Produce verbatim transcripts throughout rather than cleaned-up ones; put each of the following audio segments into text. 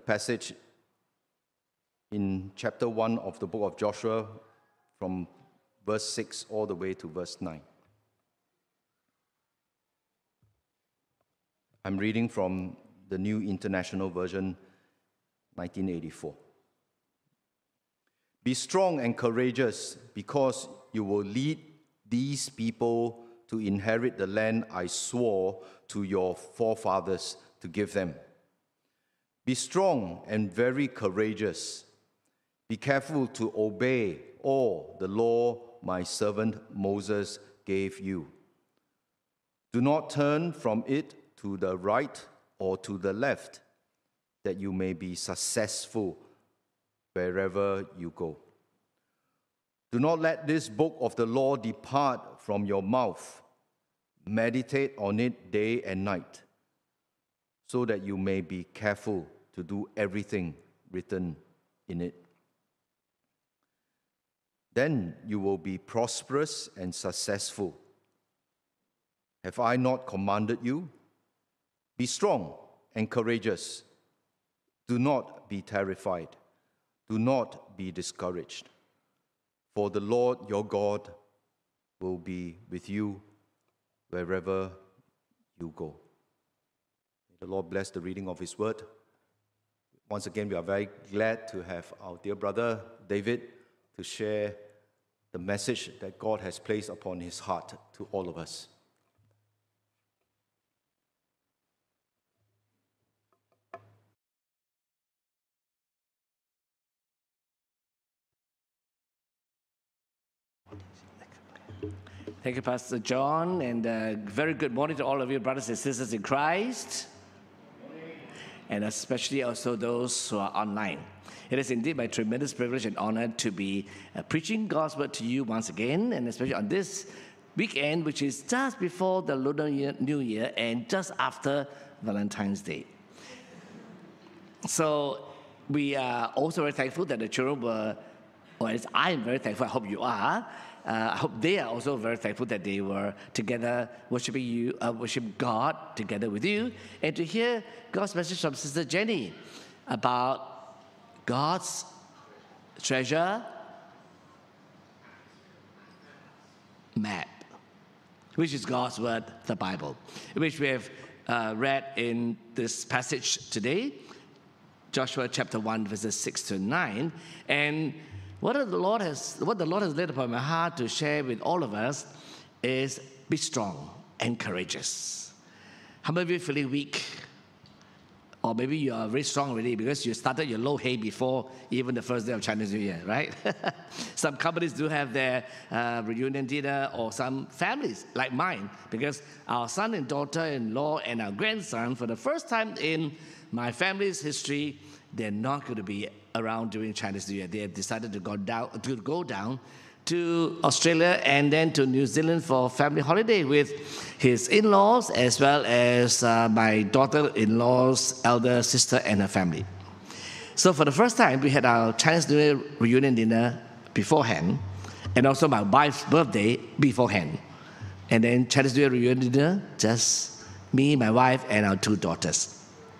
passage in chapter one of the book of Joshua from verse six all the way to verse nine. I'm reading from the New International Version, nineteen eighty-four. Be strong and courageous, because you will lead these people to inherit the land I swore to your forefathers to give them. Be strong and very courageous. Be careful to obey all the law my servant Moses gave you. Do not turn from it to the right or to the left, that you may be successful wherever you go. Do not let this book of the law depart from your mouth. Meditate on it day and night, so that you may be careful to do everything written in it. Then you will be prosperous and successful. Have I not commanded you? Be strong and courageous. Do not be terrified. Do not be discouraged. For the Lord your God will be with you wherever you go. May the Lord bless the reading of His word. Once again, we are very glad to have our dear brother David to share the message that God has placed upon his heart to all of us. Thank you, Pastor John, and uh, very good morning to all of you, brothers and sisters in Christ, and especially also those who are online. It is indeed my tremendous privilege and honor to be uh, preaching God's word to you once again, and especially on this weekend, which is just before the Lunar Year, New Year and just after Valentine's Day. So we are also very thankful that the children were, or at least I am very thankful, I hope you are, Uh, I hope they are also very thankful that they were together worshiping you, uh, worship God together with you, and to hear God's message from Sister Jenny about God's treasure map, which is God's word, the Bible, which we have uh, read in this passage today, Joshua chapter one, verses six to nine, and What the Lord has, what the Lord has laid upon my heart to share with all of us is be strong and courageous. How many of you are feeling weak? Or maybe you are very strong already because you started your low hay before even the first day of Chinese New Year, right? Some companies do have their uh, reunion dinner, or some families like mine, because our son and daughter-in-law and our grandson, for the first time in my family's history, they're not going to be around during Chinese New Year. They have decided to go down to go down to Australia and then to New Zealand for family holiday with his in-laws, as well as uh, my daughter-in-law's elder sister and her family. So for the first time, we had our Chinese New Year reunion dinner beforehand, and also my wife's birthday beforehand. And then Chinese New Year reunion dinner, just me, my wife, and our two daughters.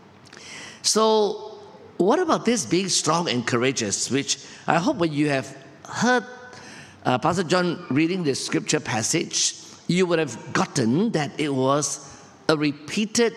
So what about this being strong and courageous, which I hope when you have heard uh, Pastor John reading this scripture passage, you would have gotten that it was a repeated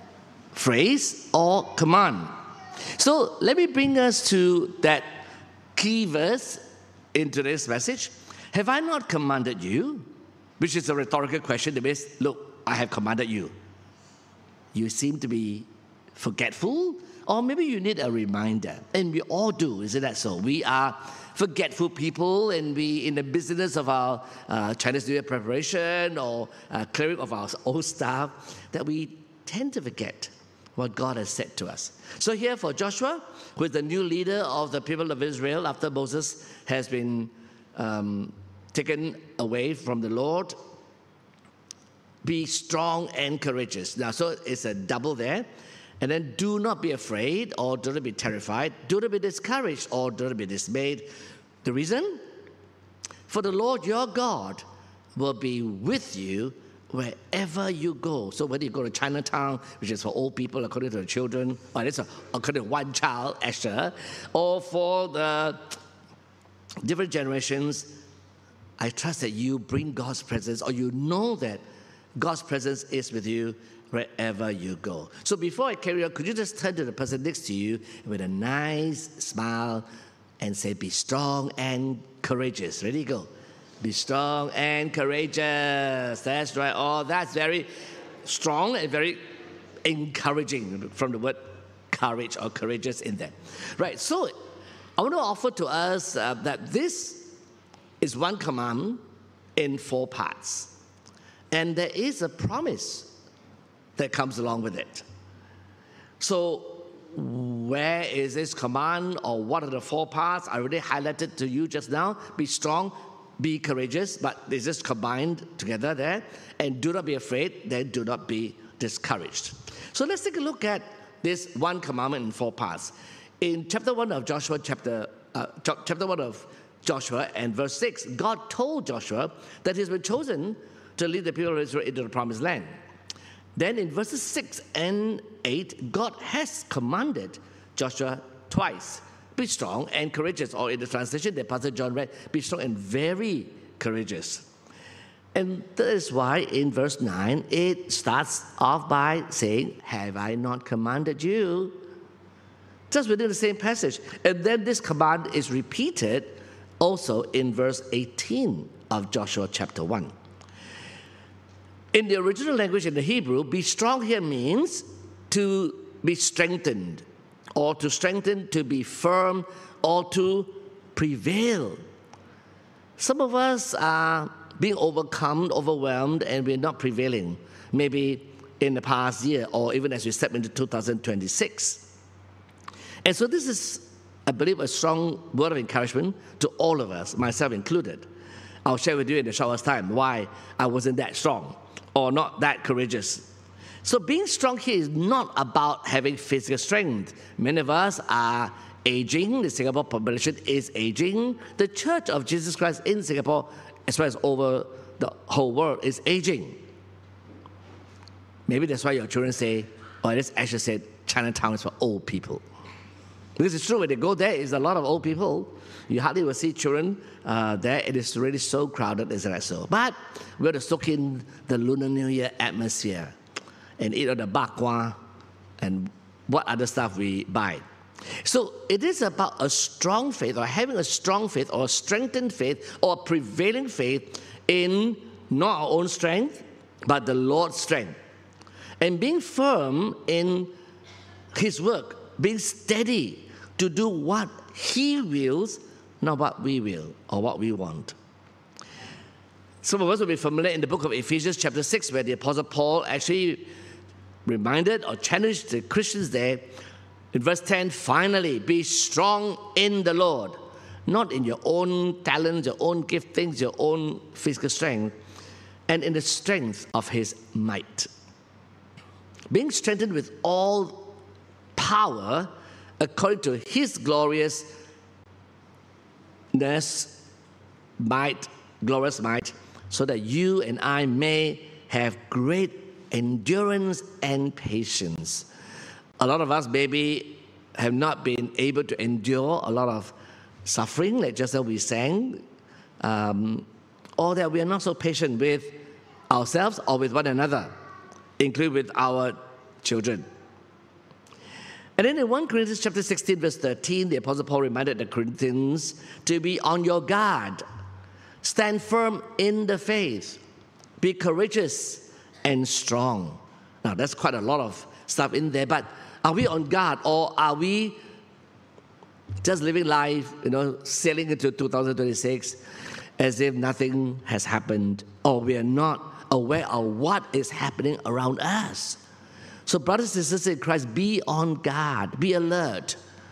phrase or command. So let me bring us to that key verse in today's message. Have I not commanded you? Which is a rhetorical question. That means, look, I have commanded you. You seem to be forgetful, or maybe you need a reminder. And we all do, isn't that so? We are forgetful people, and we, in the business of our uh, Chinese New Year preparation or uh, clearing of our old stuff, that we tend to forget what God has said to us. So here for Joshua, who is the new leader of the people of Israel after Moses has been um, taken away from the Lord, be strong and courageous. Now, so it's a double there. And then do not be afraid, or do not be terrified. Do not be discouraged, or do not be dismayed. The reason? For the Lord your God will be with you wherever you go. So whether you go to Chinatown, which is for old people according to the children, or it's according to one child, Esther, or for the different generations, I trust that you bring God's presence, or you know that God's presence is with you wherever you go. So before I carry on, could you just turn to the person next to you with a nice smile and say, be strong and courageous. Ready, go. Be strong and courageous. That's right. Oh, that's very strong and very encouraging from the word courage or courageous in there. Right, so I want to offer to us uh, that this is one command in four parts. And there is a promise that comes along with it. So where is this command, or what are the four parts? I already highlighted to you just now. Be strong, be courageous, but they just combined together there. And do not be afraid, then do not be discouraged. So let's take a look at this one commandment in four parts. In chapter one of Joshua, chapter uh, chapter one of Joshua and verse six, God told Joshua that he's been chosen to lead the people of Israel into the promised land. Then in verses six and eight, God has commanded Joshua twice, be strong and courageous, or in the translation that Pastor John read, be strong and very courageous. And that is why in verse nine, it starts off by saying, have I not commanded you? Just within the same passage. And then this command is repeated also in verse eighteen of Joshua chapter one. In the original language, in the Hebrew, be strong here means to be strengthened, or to strengthen, to be firm, or to prevail. Some of us are being overcome, overwhelmed, and we're not prevailing, maybe in the past year, or even as we step into two thousand twenty-six. And so this is, I believe, a strong word of encouragement to all of us, myself included. I'll share with you in a short time why I wasn't that strong or not that courageous. So being strong here is not about having physical strength. Many of us are aging. The Singapore population is aging. The Church of Jesus Christ in Singapore, as well as over the whole world, is aging. Maybe that's why your children say, or this actually said, Chinatown is for old people. Because it's true, when they go there, it's a lot of old people. You hardly will see children uh, there. It is really so crowded, isn't it so? But we have to soak in the Lunar New Year atmosphere and eat all the bak kwa and what other stuff we buy. So it is about a strong faith, or having a strong faith, or a strengthened faith, or a prevailing faith in not our own strength, but the Lord's strength. And being firm in His work, being steady to do what He wills, not what we will or what we want. Some of us will be familiar in the book of Ephesians chapter six, where the Apostle Paul actually reminded or challenged the Christians there in verse ten, finally, be strong in the Lord, not in your own talents, your own giftings, your own physical strength, and in the strength of His might. Being strengthened with all power according to His gloriousness, might, glorious might, so that you and I may have great endurance and patience. A lot of us maybe have not been able to endure a lot of suffering, like just as we sang, um, or that we are not so patient with ourselves or with one another, including with our children. And then in First Corinthians chapter sixteen, verse thirteen, the Apostle Paul reminded the Corinthians to be on your guard, stand firm in the faith, be courageous and strong. Now, that's quite a lot of stuff in there, but are we on guard, or are we just living life, you know, sailing into two thousand twenty-six as if nothing has happened, or we are not aware of what is happening around us? So brothers and sisters in Christ, be on guard, be alert,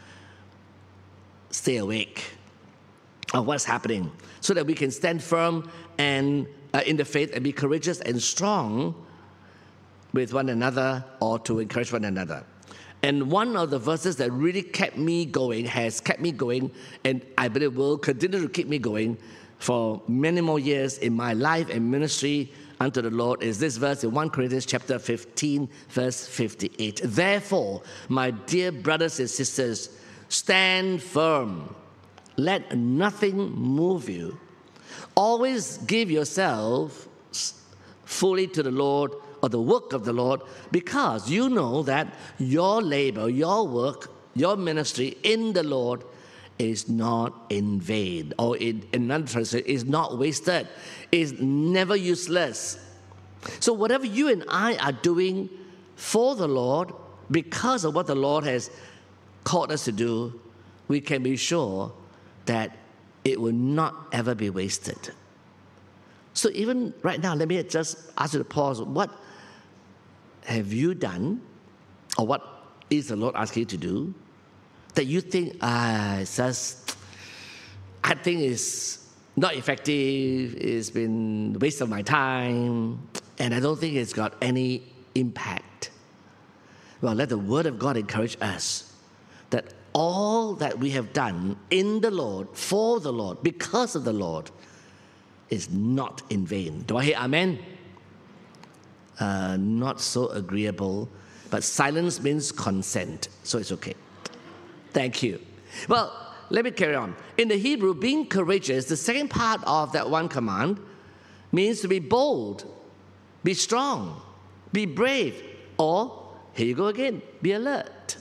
stay awake of what's happening, so that we can stand firm and uh, in the faith and be courageous and strong with one another, or to encourage one another. And one of the verses that really kept me going, has kept me going, and I believe will continue to keep me going for many more years in my life and ministry unto the Lord is this verse in First Corinthians chapter fifteen, verse fifty-eight. Therefore, my dear brothers and sisters, stand firm. Let nothing move you. Always give yourself fully to the Lord, or the work of the Lord, because you know that your labor, your work, your ministry in the Lord is not in vain, or in another translation, is not wasted, is never useless. So whatever you and I are doing for the Lord, because of what the Lord has called us to do, we can be sure that it will not ever be wasted. So even right now, let me just ask you to pause. What have you done, or what is the Lord asking you to do, that you think, ah, it's just, I think it's not effective, it's been a waste of my time, and I don't think it's got any impact? Well, let the Word of God encourage us that all that we have done in the Lord, for the Lord, because of the Lord, is not in vain. Do I hear amen? Uh, not so agreeable, but silence means consent, so it's okay. Thank you. Well, let me carry on. In the Hebrew, being courageous, the second part of that one command, means to be bold, be strong, be brave, or, here you go again, be alert.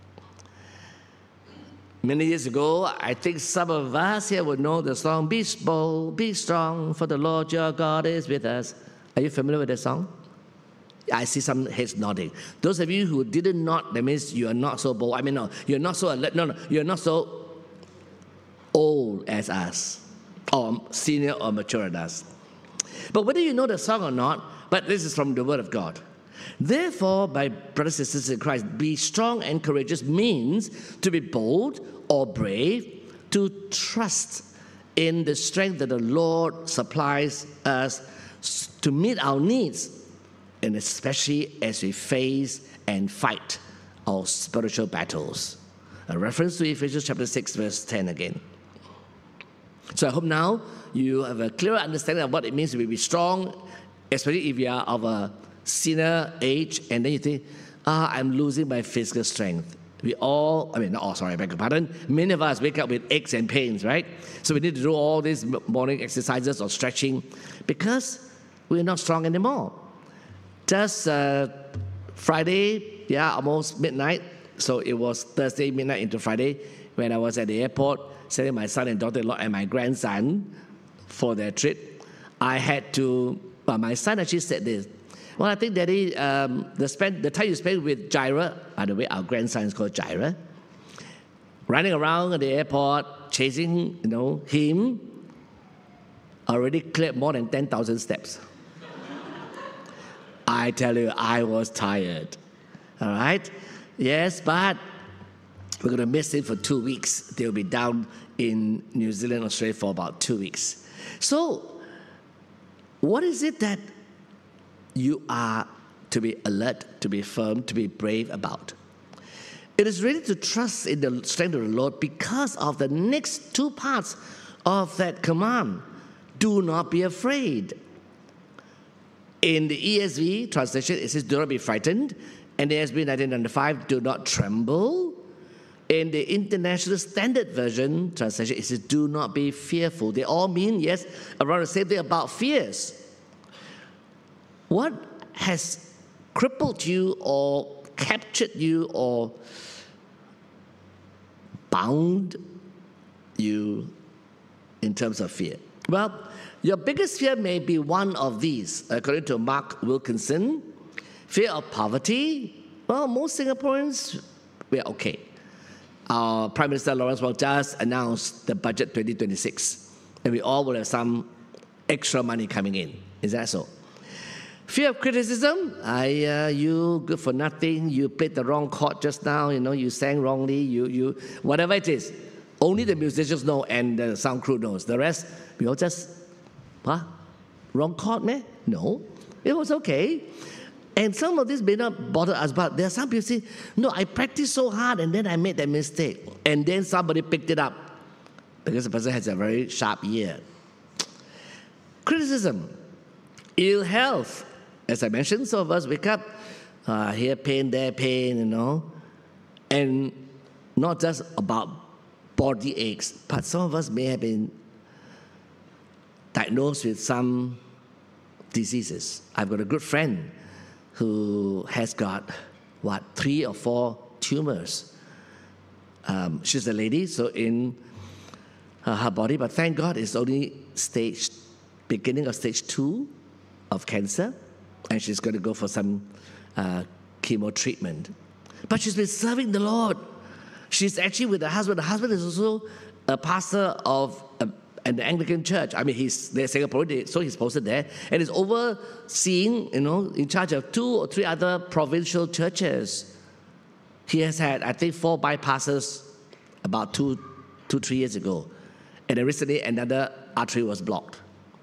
Many years ago, I think some of us here would know the song, Be Bold, Be Strong, for the Lord your God is with us. Are you familiar with that song? I see some heads nodding. Those of you who didn't nod, that means you are not so bold. I mean, no, you're not so alert. No, no, you're not so old as us, or senior or mature as us. But whether you know the song or not, but this is from the Word of God. Therefore, my brothers and sisters in Christ, be strong and courageous means to be bold or brave, to trust in the strength that the Lord supplies us to meet our needs, and especially as we face and fight our spiritual battles. A reference to Ephesians chapter six, verse ten again. So I hope now you have a clearer understanding of what it means to be strong, especially if you are of a senior age, and then you think, ah, I'm losing my physical strength. We all, I mean, not all, sorry, I beg your pardon. Many of us wake up with aches and pains, right? So we need to do all these morning exercises or stretching because we're not strong anymore. Just uh, Friday, yeah, almost midnight. So it was Thursday midnight into Friday when I was at the airport sending my son and daughter-in-law and my grandson for their trip. I had to, well, my son actually said this. Well, I think, Daddy, um, the, spend, the time you spend with Jaira, by the way, our grandson is called Jaira, running around at the airport, chasing, you know, him, already cleared more than ten thousand steps. I tell you, I was tired. All right? Yes, but we're going to miss it for two weeks. They'll be down in New Zealand, Australia for about two weeks. So, what is it that you are to be alert, to be firm, to be brave about? It is really to trust in the strength of the Lord because of the next two parts of that command. Do not be afraid. In the E S V translation, it says, do not be frightened. And the E S V nineteen ninety-five, do not tremble. In the International Standard Version translation, it says, do not be fearful. They all mean, yes, around the same thing about fears. What has crippled you or captured you or bound you in terms of fear? Well, your biggest fear may be one of these, according to Mark Wilkinson. Fear of poverty. Well, most Singaporeans, we're okay. Our Prime Minister Lawrence Wong just announced the budget twenty twenty-six, and we all will have some extra money coming in. Is that so? Fear of criticism. I, uh, you good for nothing. You played the wrong chord just now. You know, you sang wrongly. You, you, whatever it is. Only the musicians know and the sound crew knows. The rest, we all just, huh? Wrong chord, man? No, it was okay. And some of this may not bother us, but there are some people say, no, I practiced so hard and then I made that mistake. And then somebody picked it up because the person has a very sharp ear. Criticism. ill health. As I mentioned, some of us wake up, uh, here pain, there pain, you know, and not just about body aches, but some of us may have been diagnosed with some diseases. I've got a good friend who has got, what, three or four tumors. Um, she's a lady, so in uh, her body, but thank God it's only stage, beginning of stage two of cancer, and she's going to go for some uh, chemo treatment. But she's been serving the Lord. She's actually with her husband. The husband is also a pastor of a, an Anglican church. I mean, he's they're Singaporean, so he's posted there, and is overseeing, you know, in charge of two or three other provincial churches. He has had, I think, four bypasses about two, two, three years ago, and then recently another artery was blocked.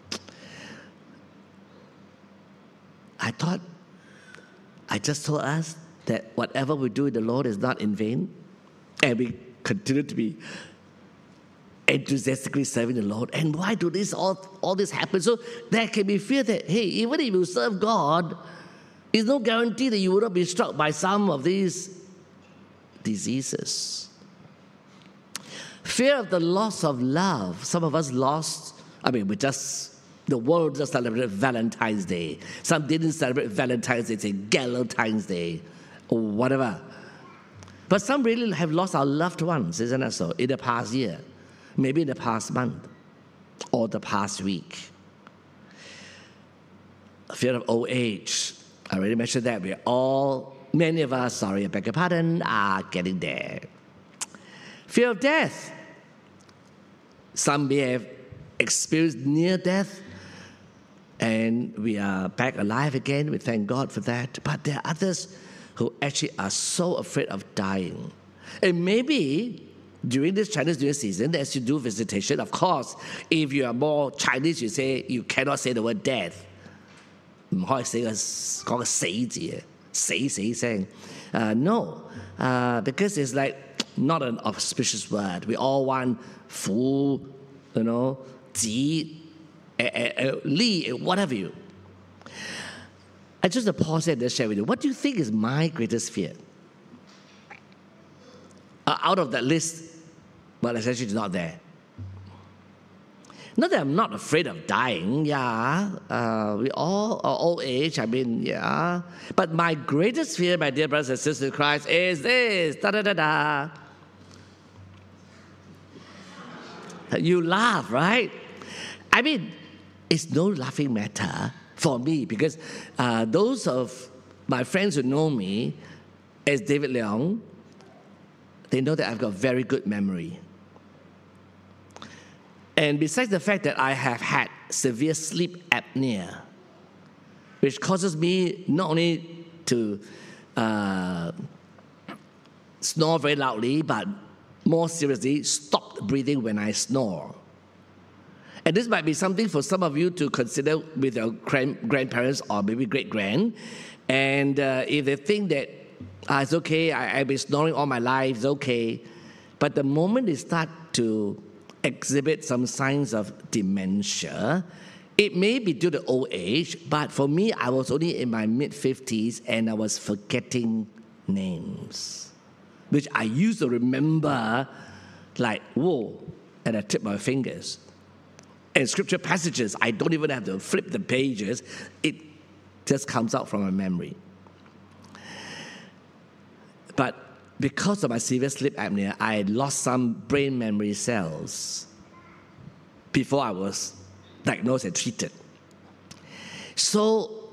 I thought, I just told us that whatever we do in the Lord is not in vain, and we continue to be enthusiastically serving the Lord. And why do this all, all this happen? So there can be fear that, hey, even if you serve God, there's no guarantee that you will not be struck by some of these diseases. Fear of the loss of love. Some of us lost, I mean, we just, the world just celebrated Valentine's Day. Some didn't celebrate Valentine's Day, it's a Galentine's Day, or whatever. But some really have lost our loved ones, isn't it so, in the past year, maybe in the past month, or the past week. Fear of old age. I already mentioned that. We're all, many of us, sorry, I beg your pardon, are getting there. Fear of death. Some may have experienced near death, and we are back alive again. We thank God for that. But there are others who actually are so afraid of dying. And maybe during this Chinese New Year season, as you do visitation, of course, if you are more Chinese, you say you cannot say the word death. 唔可以寫個講個死字，死死聲。Uh, no, uh, because it's like not an auspicious word. We all want 福, you know, 子, eh, eh, eh, 利, whatever you. I just pause here and share with you. What do you think is my greatest fear? Uh, out of that list, well, it's actually not there. Not that I'm not afraid of dying, yeah. Uh, we all are old age, I mean, yeah. But my greatest fear, my dear brothers and sisters in Christ, is this. Da-da-da-da. You laugh, right? I mean, it's no laughing matter for me, because uh, those of my friends who know me as David Leong, they know that I've got very good memory. And besides the fact that I have had severe sleep apnea, which causes me not only to uh, snore very loudly, but more seriously, stop breathing when I snore. And this might be something for some of you to consider with your grand- grandparents or maybe great-grand. And uh, if they think that ah, it's okay, I, I've been snoring all my life, it's okay. But the moment they start to exhibit some signs of dementia, it may be due to old age, but for me, I was only in my mid-fifties and I was forgetting names, which I used to remember like, whoa, at the tip of my fingers. And scripture passages, I don't even have to flip the pages. It just comes out from my memory. But because of my severe sleep apnea, I had lost some brain memory cells before I was diagnosed and treated. So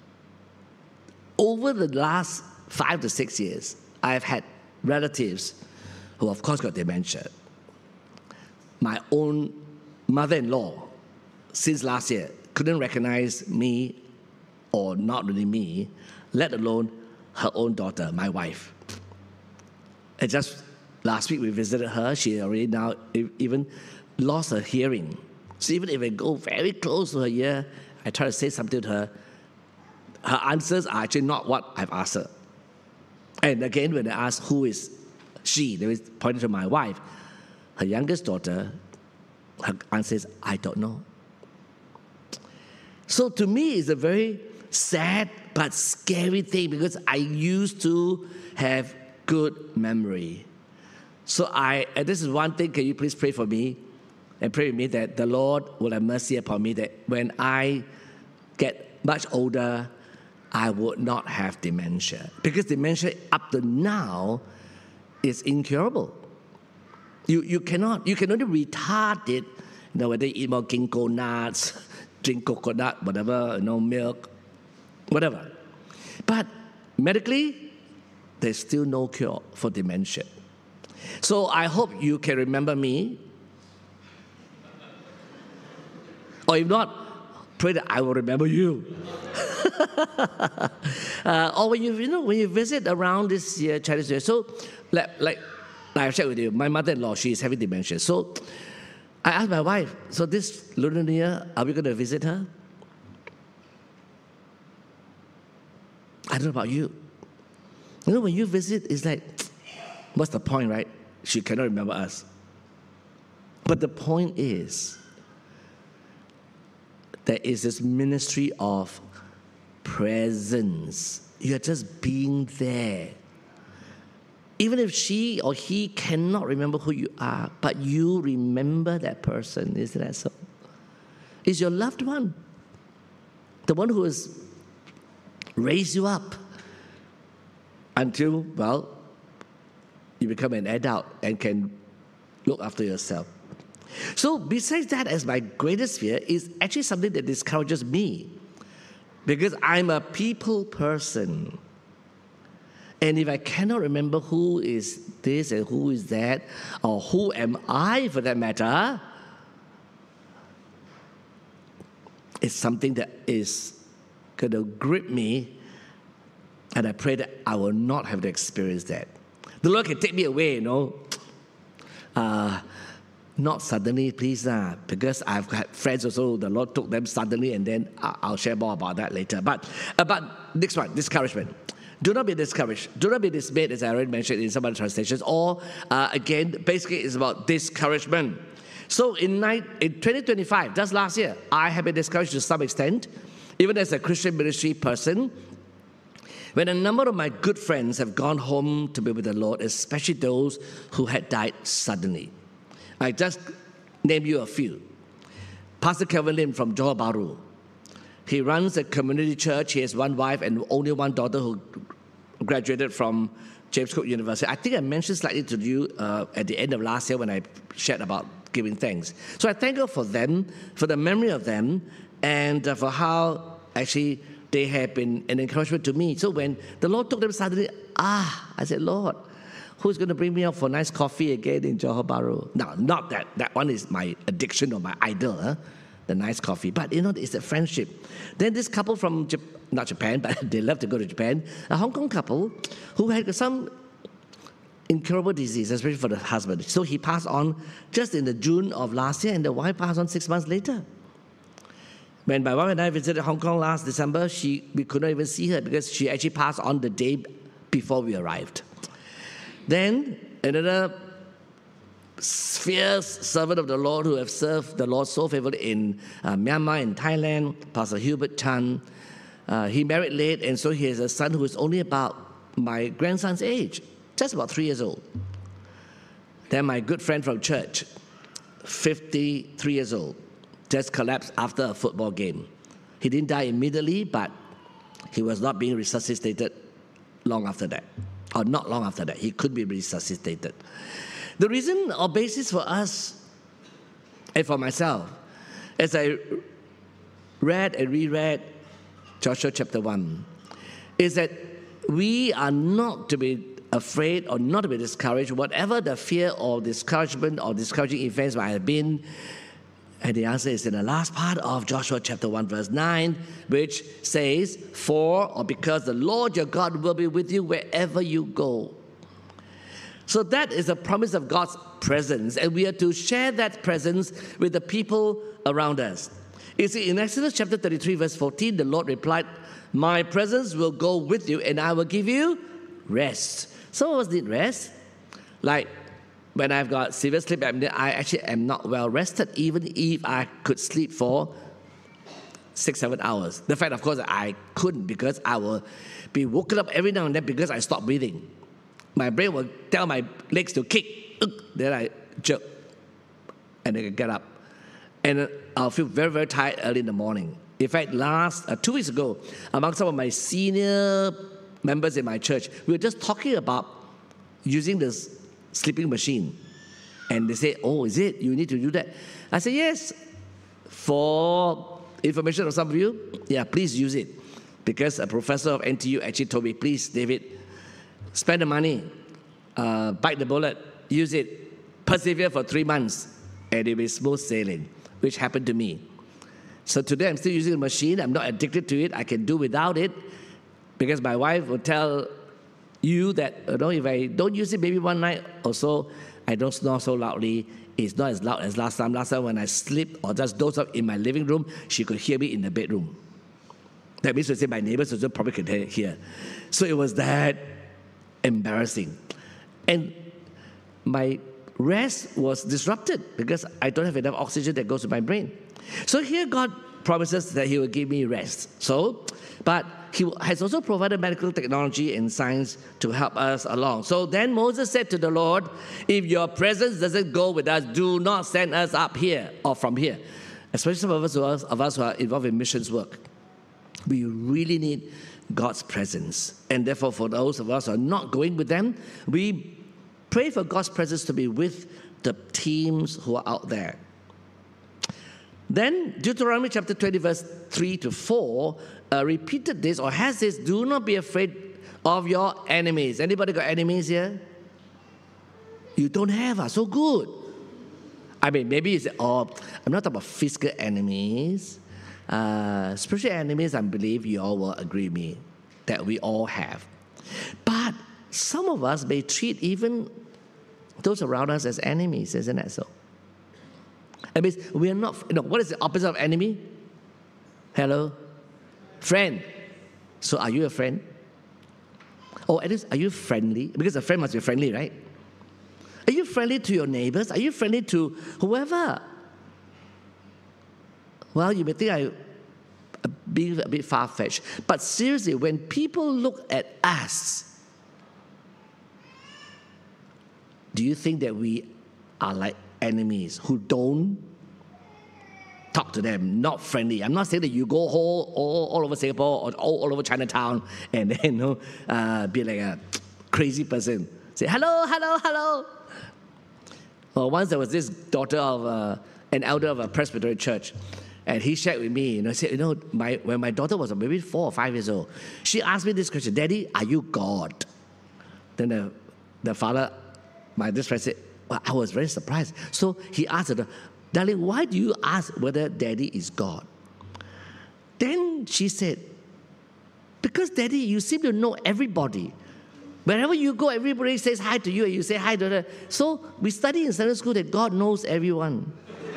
over the last five to six years, I've had relatives who, of course, got dementia. My own mother-in-law, since last year, couldn't recognize me, or not really me, let alone her own daughter, my wife. And just last week we visited her. She already now even lost her hearing. So even if I go very close to her ear, I try to say something to her, her answers are actually not what I've asked her. And again, when I ask who is she, they was pointing to my wife, her youngest daughter, her answer is, I don't know. So to me, it's a very sad but scary thing because I used to have good memory. So I, and this is one thing, can you please pray for me and pray with me that the Lord will have mercy upon me, that when I get much older, I would not have dementia. Because dementia up to now is incurable. You, you cannot, you can only retard it, you know, whether you eat more ginkgo nuts, drink coconut, whatever, you know, milk, whatever. But medically, there's still no cure for dementia. So I hope you can remember me. Or if not, pray that I will remember you. uh, or when you, you know, when you visit around this year, Chinese New Year. So, like, like, like I've shared with you, my mother-in-law, she is having dementia. So I asked my wife, so this Lunar New Year, are we going to visit her? I don't know about you. You know, when you visit, it's like, what's the point, right? She cannot remember us. But the point is, there is this ministry of presence. You're just being there. Even if she or he cannot remember who you are, but you remember that person, isn't that so? It's your loved one, the one who has raised you up until, well, you become an adult and can look after yourself. So besides that, as my greatest fear is actually something that discourages me, because I'm a people person. And if I cannot remember who is this and who is that, or who am I for that matter, it's something that is going to grip me, and I pray that I will not have to experience that. The Lord can take me away, you know. Uh, not suddenly, please, uh, because I've had friends also, the Lord took them suddenly, and then I'll share more about that later. But, uh, but next one, discouragement. Do not be discouraged. Do not be dismayed, as I already mentioned in some of the translations. Or, uh, again, basically it's about discouragement. So in, in twenty twenty-five, just last year, I have been discouraged to some extent, even as a Christian ministry person, when a number of my good friends have gone home to be with the Lord, especially those who had died suddenly. I just name you a few. Pastor Kevin Lim from Johor Bahru. He runs a community church. He has one wife and only one daughter who graduated from James Cook University. I think I mentioned slightly to you uh, at the end of last year when I shared about giving thanks. So I thank God for them, for the memory of them, and uh, for how actually they have been an encouragement to me. So when the Lord took them suddenly, ah, I said, Lord, who's going to bring me out for nice coffee again in Johor Bahru? No, not that. That one is my addiction or my idol, huh? The nice coffee. But, you know, it's a friendship. Then this couple from, Jap- not Japan, but they love to go to Japan, a Hong Kong couple who had some incurable disease, especially for the husband. So he passed on just in the June of last year, and the wife passed on six months later. When my wife and I visited Hong Kong last December, she, we could not even see her because she actually passed on the day before we arrived. Then another fierce servant of the Lord who have served the Lord so faithfully in uh, Myanmar and Thailand, Pastor Hubert Chan. Uh, he married late, and so he has a son who is only about my grandson's age, just about three years old. Then my good friend from church, fifty-three years old, just collapsed after a football game. He didn't die immediately, but he was not being resuscitated long after that, or not long after that. He could be resuscitated. The reason or basis for us, and for myself, as I read and reread Joshua chapter one, is that we are not to be afraid or not to be discouraged, whatever the fear or discouragement or discouraging events might have been. And the answer is in the last part of Joshua chapter one, verse nine, which says, for or because the Lord your God will be with you wherever you go. So that is a promise of God's presence, and we are to share that presence with the people around us. You see, in Exodus chapter thirty-three, verse fourteen, the Lord replied, my presence will go with you, and I will give you rest. Some of us need rest. Like, when I've got severe sleep apnea, I actually am not well rested, even if I could sleep for six, seven hours. The fact, of course, I couldn't because I will be woken up every now and then because I stopped breathing. My brain will tell my legs to kick. Then I jerk and I can get up. And I'll feel very, very tired early in the morning. In fact, last, uh, two weeks ago, among some of my senior members in my church, we were just talking about using this sleeping machine. And they say, oh, is it? You need to do that. I said, yes. For information of some of you, yeah, please use it. Because a professor of N T U actually told me, please, David, spend the money, uh, bite the bullet, use it, persevere for three months, and it'll be smooth sailing, which happened to me. So today I'm still using the machine. I'm not addicted to it. I can do without it because my wife will tell you that, you know, if I don't use it maybe one night or so, I don't snore so loudly. It's not as loud as last time. Last time when I sleep or just doze off in my living room, she could hear me in the bedroom. That means to say my neighbors also probably could hear. So it was that embarrassing. And my rest was disrupted because I don't have enough oxygen that goes to my brain. So here God promises that He will give me rest. So, but He has also provided medical technology and science to help us along. So then Moses said to the Lord, if your presence doesn't go with us, do not send us up here or from here. Especially some of us, of us who are involved in missions work. We really need God's presence. And therefore, for those of us who are not going with them, we pray for God's presence to be with the teams who are out there. Then Deuteronomy chapter twenty, verse three to four, uh, repeated this or has this, do not be afraid of your enemies. Anybody got enemies here? You don't have, ah, so good. I mean, maybe you say, oh, I'm not talking about physical enemies. Uh, spiritual enemies, I believe you all will agree with me that we all have. But some of us may treat even those around us as enemies, isn't that so? That means we are not, you know, what is the opposite of enemy? Hello? Friend. So are you a friend? Or at least, are you friendly? Because a friend must be friendly, right? Are you friendly to your neighbors? Are you friendly to whoever? Well, you may think I'm being a bit far-fetched. But seriously, when people look at us, do you think that we are like enemies who don't talk to them, not friendly? I'm not saying that you go all, all, all over Singapore or all, all over Chinatown and then, you know, uh, be like a crazy person. Say, hello, hello, hello. Well, once there was this daughter of uh, an elder of a Presbyterian church, and he shared with me, you know, he said, you know, my, when my daughter was maybe four or five years old, she asked me this question, Daddy, are you God? Then the, the father, my this friend said, well, I was very surprised. So he asked her, darling, why do you ask whether Daddy is God? Then she said, because Daddy, you seem to know everybody. Wherever you go, everybody says hi to you, and you say hi to her. So we study in Sunday school that God knows everyone.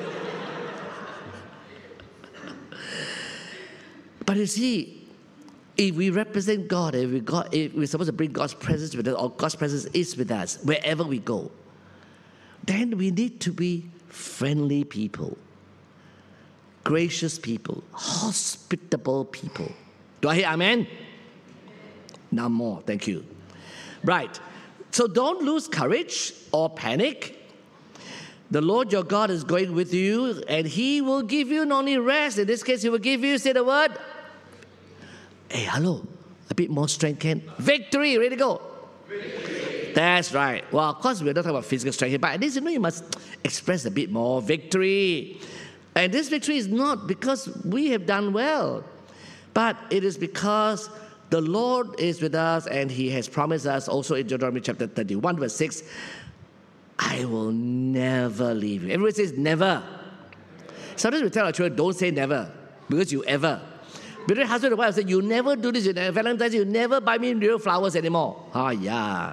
But you see, if we represent God, if, we got, if we're supposed to bring God's presence with us, or God's presence is with us wherever we go, then we need to be friendly people, gracious people, hospitable people. Do I hear amen? Now more, thank you. Right, so don't lose courage or panic. The Lord your God is going with you, and He will give you not only rest, in this case, He will give you, say the word, hey, hello, a bit more strength, Ken. Victory, ready to go. Victory. That's right. Well, of course, we're not talking about physical strength here, but at least, you know, you must express a bit more victory. And this victory is not because we have done well, but it is because the Lord is with us, and He has promised us also in Deuteronomy chapter thirty-one, verse six, I will never leave you. Everybody says never. Sometimes we tell our children, don't say never, because you ever. Between husband and wife, say, you never do this, you never, Valentine's Day, you never buy me real flowers anymore. Ah, yeah.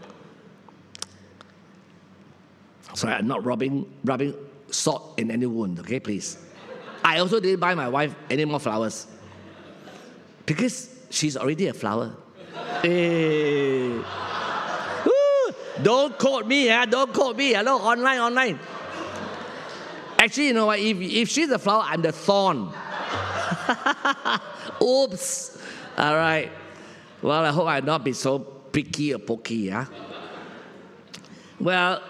Sorry, I'm not rubbing, rubbing salt in any wound, okay, please. I also didn't buy my wife any more flowers because she's already a flower. Hey. Don't quote me, huh? Don't quote me. Hello, online, online. Actually, you know what? If, if she's a flower, I'm the thorn. Oops. All right. Well, I hope I'll not be so picky or pokey, yeah? Well,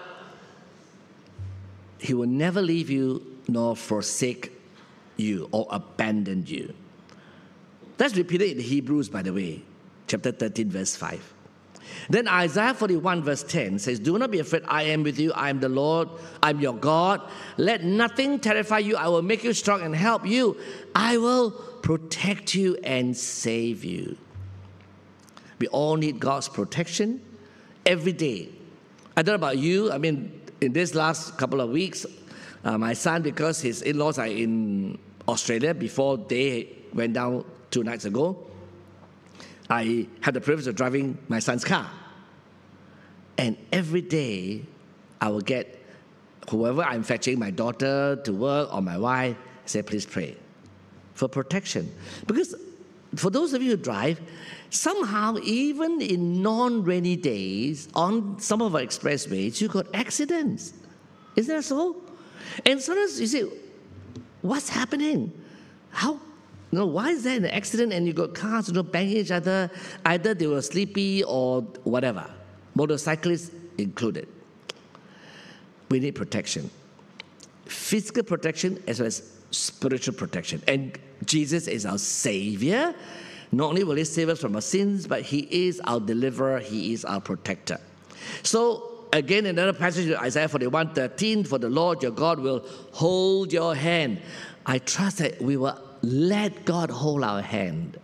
He will never leave you nor forsake you or abandon you. That's repeated in Hebrews, by the way, chapter thirteen, verse five. Then Isaiah forty-one, verse ten says, do not be afraid, I am with you, I am the Lord, I am your God. Let nothing terrify you, I will make you strong and help you. I will protect you and save you. We all need God's protection every day. I don't know about you, I mean, in this last couple of weeks, uh, my son, because his in-laws are in Australia before they went down two nights ago, I had the privilege of driving my son's car. And every day, I will get whoever I'm fetching, my daughter to work or my wife, say, please pray for protection. Because for those of you who drive, somehow, even in non-rainy days, on some of our expressways, you got accidents. Isn't that so? And sometimes you say, what's happening? How? You know, why is there an accident and you got cars, you know, banging each other? Either they were sleepy or whatever. Motorcyclists included. We need protection. Physical protection as well as spiritual protection. And Jesus is our Savior. Not only will He save us from our sins, but He is our deliverer. He is our protector. So, again, another passage in Isaiah forty-one, thirteen, for the Lord your God will hold your hand. I trust that we will let God hold our hand.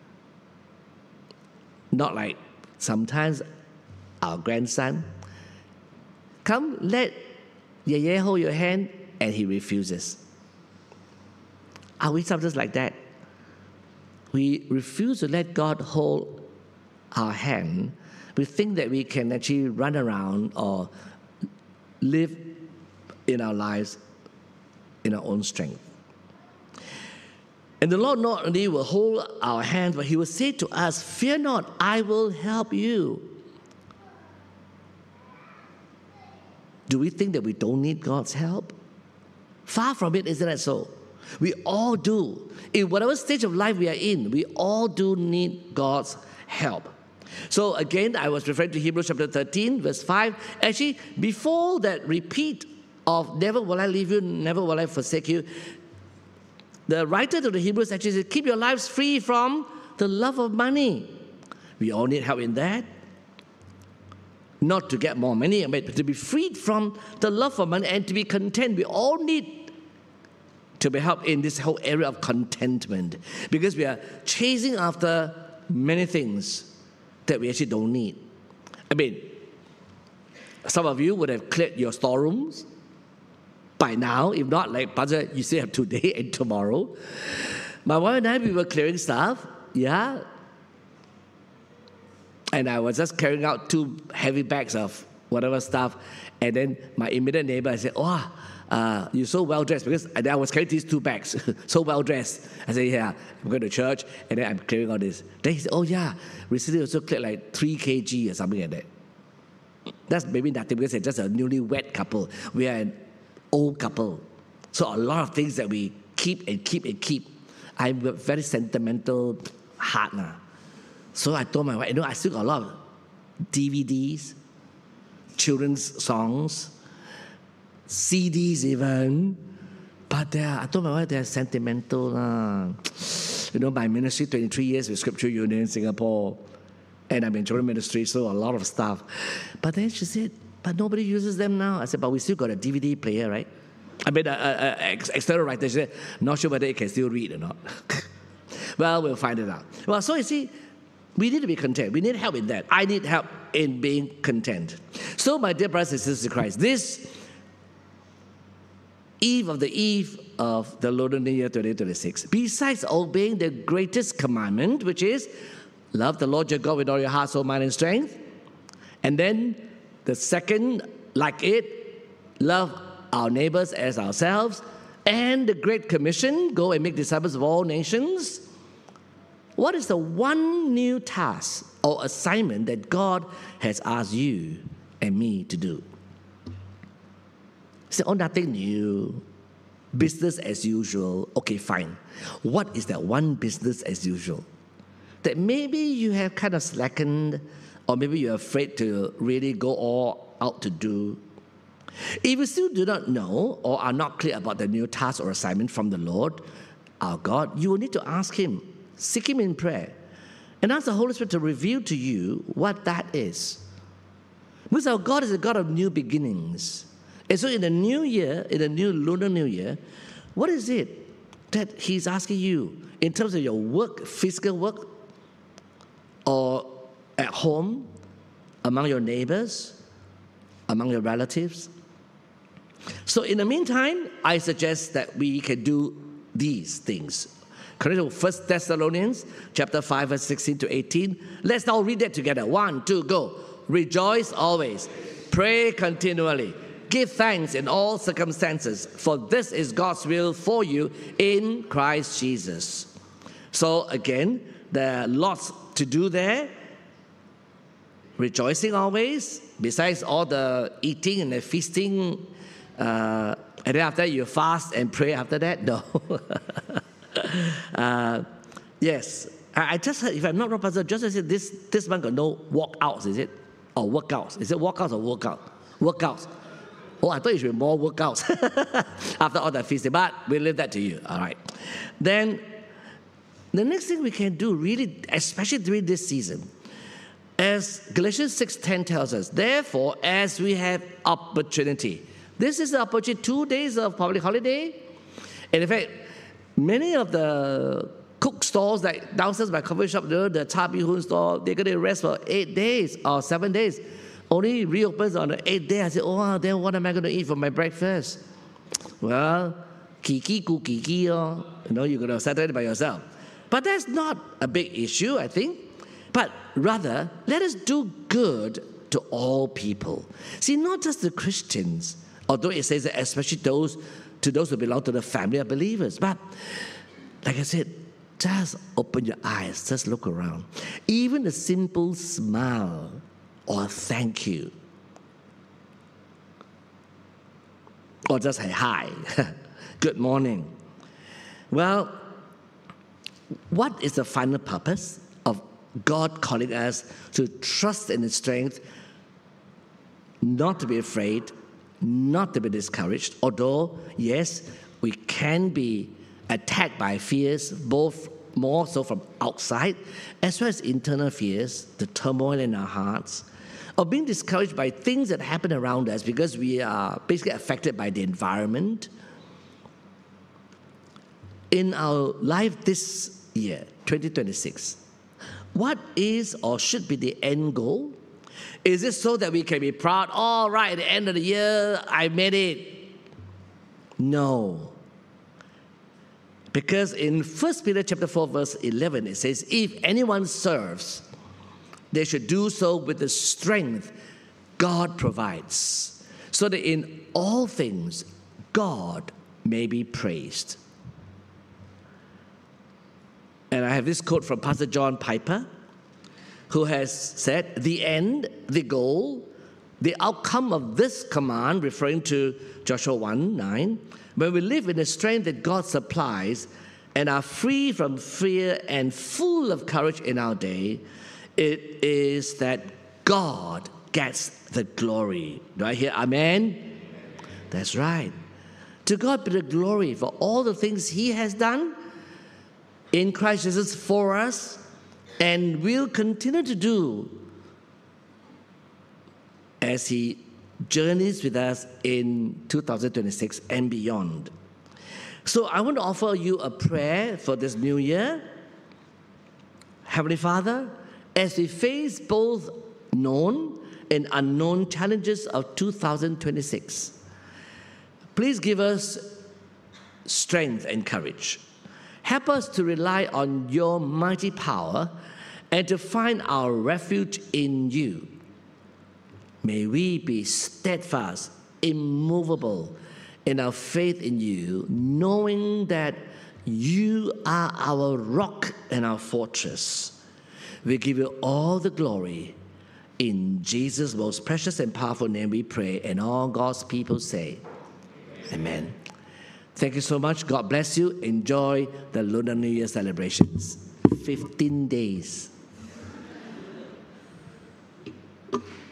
Not like sometimes our grandson, come, let Yeye hold your hand, and he refuses. Are we sometimes like that? We refuse to let God hold our hand. We think that we can actually run around or live in our lives in our own strength. And the Lord not only will hold our hands, but He will say to us, fear not, I will help you. Do we think that we don't need God's help? Far from it, isn't that so? We all do. In whatever stage of life we are in, we all do need God's help. So again, I was referring to Hebrews chapter thirteen, verse five. Actually, before that repeat of never will I leave you, never will I forsake you, the writer to the Hebrews actually said, keep your lives free from the love of money. We all need help in that. Not to get more money, but to be freed from the love of money and to be content. We all need to be helped in this whole area of contentment, because we are chasing after many things that we actually don't need. I mean, some of you would have cleared your storerooms by now. If not, like, Pastor, you still have today and tomorrow. My wife and I, we were clearing stuff, yeah. And I was just carrying out two heavy bags of whatever stuff. And then my immediate neighbor, I said, oh, uh, you're so well-dressed. Because I was carrying these two bags, so well-dressed. I said, yeah, I'm going to church, and then I'm clearing all this. Then he said, oh, yeah, recently also cleared like three kilograms or something like that. That's maybe nothing, because they're just a newly wed couple. We are an old couple. So a lot of things that we keep and keep and keep. I'm a very sentimental heart now. So I told my wife, you know, I still got a lot of D V Ds, children's songs, C Ds even. But they are, I told my wife, they're sentimental. Uh. You know, my ministry, twenty-three years with Scripture Union in Singapore. And I'm in children's ministry, so a lot of stuff. But then she said, but nobody uses them now. I said, but we still got a D V D player, right? I mean, an external writer, she said, not sure whether it can still read or not. Well, we'll find it out. Well, so you see, we need to be content. We need help in that. I need help in being content. So, my dear brothers and sisters in Christ, this eve of the eve of the Lunar New Year twenty twenty-six, besides obeying the greatest commandment, which is love the Lord your God with all your heart, soul, mind, and strength, and then the second, like it, love our neighbors as ourselves, and the Great Commission, go and make disciples of all nations. What is the one new task or assignment that God has asked you and me to do? He said, oh, nothing new. business as usual. Okay, fine. What is that one business as usual that maybe you have kind of slackened, or maybe you're afraid to really go all out to do? If you still do not know or are not clear about the new task or assignment from the Lord, our God, you will need to ask Him, seek Him in prayer, and ask the Holy Spirit to reveal to you what that is. Because our God is a God of new beginnings. And so in the new year, in the new lunar new year, what is it that He's asking you in terms of your work, physical work, or at home, among your neighbors, among your relatives? So in the meantime, I suggest that we can do these things. According to First Thessalonians chapter five, verse sixteen to eighteen. Let's now read that together. One, two, go. Rejoice always. Pray continually. Give thanks in all circumstances, for this is God's will for you in Christ Jesus. So again, there are lots to do there. Rejoicing always, besides all the eating and the feasting, uh, and then after that you fast and pray after that? No. uh, yes, I, I just heard, if I'm not wrong, Pastor, just said this, this month got no walkouts, is it? Or workouts? Is it walkouts or workout? Workouts. Oh, I thought it should be more workouts after all the feasting, but we'll leave that to you, all right. Then, the next thing we can do, really, especially during this season, as Galatians six ten tells us, therefore, as we have opportunity. This is the opportunity, two days of public holiday. And in fact, many of the cook stalls, like downstairs by coffee shop, the Cha Bee Hoon store, they're going to rest for eight days or seven days. Only reopens on the eighth day. I said, oh, then what am I going to eat for my breakfast? Well, kiki ku kiki, oh. You know, you're going to settle it by yourself. But that's not a big issue, I think. But rather, let us do good to all people. See, not just the Christians, although it says that especially those to those who belong to the family of believers. But like I said, just open your eyes, just look around. Even a simple smile or thank you, or just say hi, good morning. Well, what is the final purpose of God calling us to trust in His strength, not to be afraid, not to be discouraged, although, yes, we can be attacked by fears, both more so from outside, as well as internal fears, the turmoil in our hearts, or being discouraged by things that happen around us because we are basically affected by the environment. In our life this year, twenty twenty-six, what is or should be the end goal? Is it so that we can be proud, all right, at the end of the year, I made it? No. Because in First Peter chapter four, verse eleven, it says, if anyone serves, they should do so with the strength God provides, so that in all things God may be praised. And I have this quote from Pastor John Piper, who has said, the end, the goal, the outcome of this command, referring to Joshua one nine, when we live in the strength that God supplies and are free from fear and full of courage in our day, it is that God gets the glory. Do I hear amen? Amen? That's right. To God be the glory for all the things He has done in Christ Jesus for us, and will continue to do as He journeys with us in two thousand twenty-six and beyond. So I want to offer you a prayer for this new year. Heavenly Father, as we face both known and unknown challenges of two thousand twenty-six, please give us strength and courage. Help us to rely on Your mighty power and to find our refuge in You. May we be steadfast, immovable in our faith in You, knowing that You are our rock and our fortress. We give You all the glory. In Jesus' most precious and powerful name we pray, and all God's people say, Amen. Amen. Thank you so much. God bless you. Enjoy the Lunar New Year celebrations. fifteen days.